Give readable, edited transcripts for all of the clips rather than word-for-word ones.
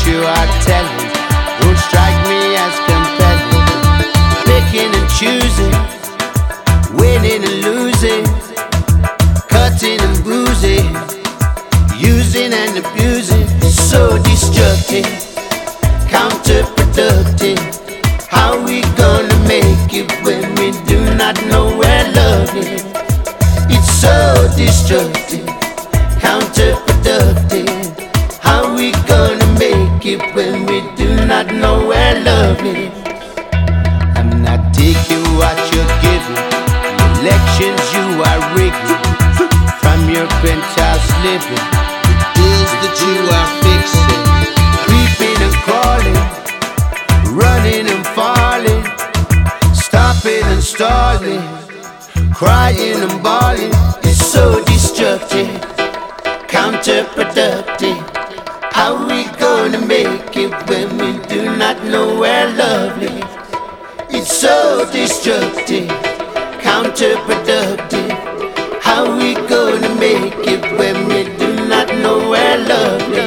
you are telling don't strike me as compelling. Picking and choosing, winning and losing, cutting and bruising, using and abusing. So destructive, counterproductive. How we gonna make it when we do not know where love is? It's so destructive, counterproductive. How we gonna make it when we do not know where love is? I'm not taking what you're giving. Elections you are rigging from your penthouse living. The ills that you are fixing, creeping and crawling, running and falling, stopping and stalling, crying and bawling. It's so destructive, counterproductive. How we gonna make it when we do not know where love is? It's so destructive, counterproductive. How we gonna make it when we do not know where love is?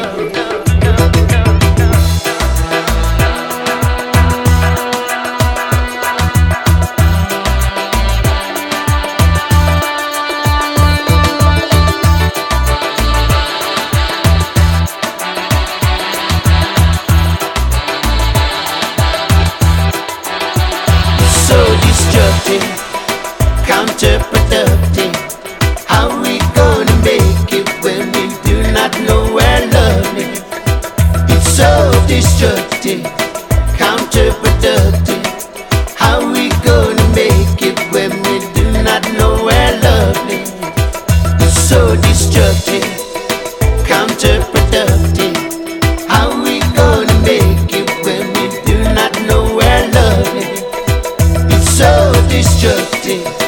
So destructive, counterproductive. How we gonna make it when we do not know where love is? It's so destructive, counterproductive. How we gonna make it when we do not know where love is? It's so destructive, counterproductive. How we gonna make it when we do not know where love is? So destructive,